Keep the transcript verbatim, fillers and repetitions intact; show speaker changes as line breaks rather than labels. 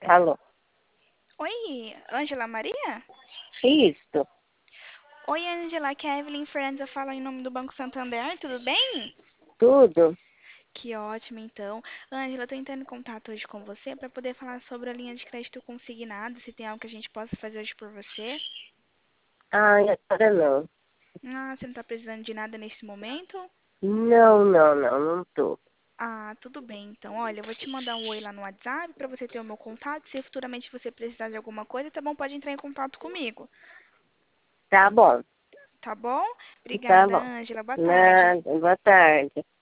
Alô?
Oi, Ângela Maria?
Isso,
Oi, Ângela, que é a Evelyn Fernandes fala em nome do Banco Santander, tudo bem?
tudo?
Que ótimo, então. Ângela, eu tô entrando em contato hoje com você para poder falar sobre a linha de crédito consignado, se tem algo que a gente possa fazer hoje por você.
Ai, agora não.
Ah, você não tá precisando de nada nesse momento?
Não, não, não, não tô.
Ah, tudo bem, então. Olha, eu vou te mandar um oi lá no WhatsApp para você ter o meu contato. Se futuramente você precisar de alguma coisa, tá bom? Pode entrar em contato comigo,
Tá bom,
tá bom?
tá
Obrigada,
bom.
Ângela. Boa tarde.
Nada, boa tarde.